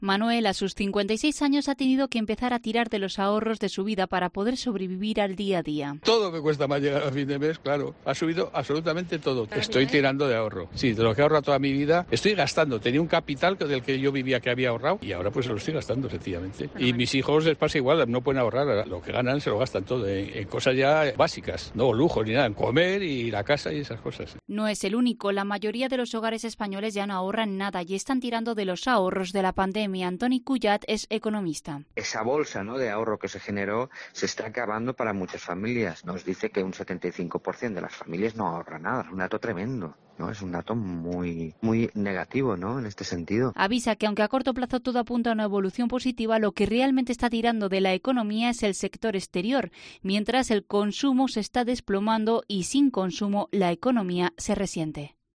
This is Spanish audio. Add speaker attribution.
Speaker 1: Manuel, a sus 56 años, ha tenido que empezar a tirar de los ahorros de su vida para poder sobrevivir al día a día.
Speaker 2: Todo me cuesta más llegar a fin de mes, claro. Ha subido absolutamente todo. Estoy tirando de ahorro. Sí, de lo que he ahorrado toda mi vida, estoy gastando. Tenía un capital del que yo vivía que había ahorrado y ahora pues lo estoy gastando sencillamente. Y mis hijos les pasa igual, no pueden ahorrar. Lo que ganan se lo gastan todo en cosas ya básicas. No lujos ni nada, en comer y la casa y esas cosas.
Speaker 1: No es el único. La mayoría de los hogares españoles ya no ahorran nada y están tirando de los ahorros de la pandemia. Antoni Cullat es economista.
Speaker 3: Esa bolsa, ¿no?, de ahorro que se generó se está acabando para muchas familias. Nos dice que un 75% de las familias no ahorra nada. Es un dato tremendo, ¿no? Es un dato muy negativo, ¿no?, en este sentido.
Speaker 1: Avisa que aunque a corto plazo todo apunta a una evolución positiva, lo que realmente está tirando de la economía es el sector exterior, mientras el consumo se está desplomando y sin consumo la economía se resiente.